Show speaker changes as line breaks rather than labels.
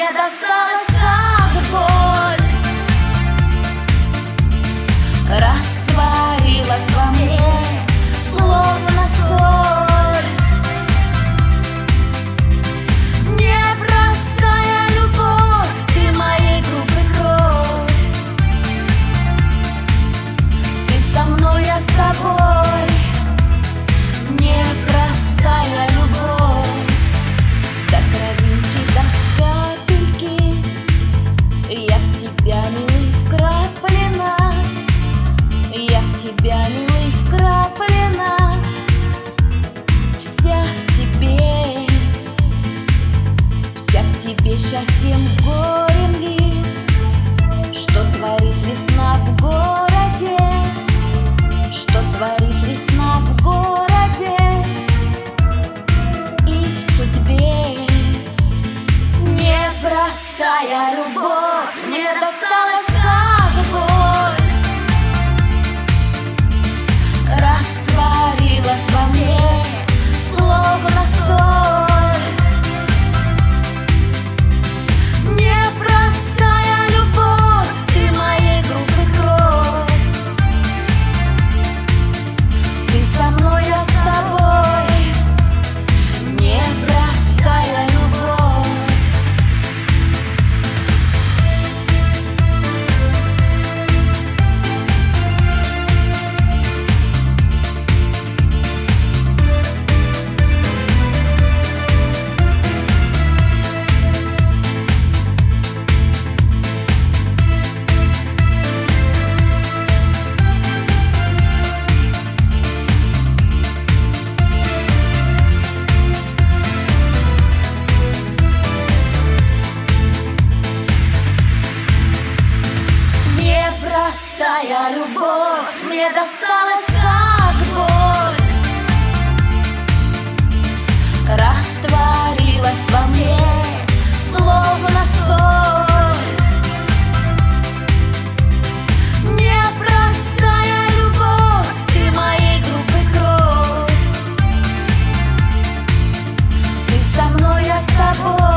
мне досталось как боль, растворилась во мне, словно соль. Непростая любовь, ты моей группы кровь. Ты со мной, я с тобой. Непростая любовь, до кровинки, до капельки. Я в тебя, милый, вкраплена. Я в тебя, милый, вкраплена. Вся в тебе, вся в тебе, счастьем, горем ли. Что творит весна в городе? Что творит весна в городе и в судьбе? Непростая любовь, мне досталась как боль, растворилась во мне, словно соль. Непростая любовь, ты моей группы кровь. Ты со мной, я с тобой. Непростая любовь. Непростая любовь, мне досталась как боль, растворилась во мне, словно соль. Непростая любовь, ты моей группы кровь. Ты со мной, я с тобой.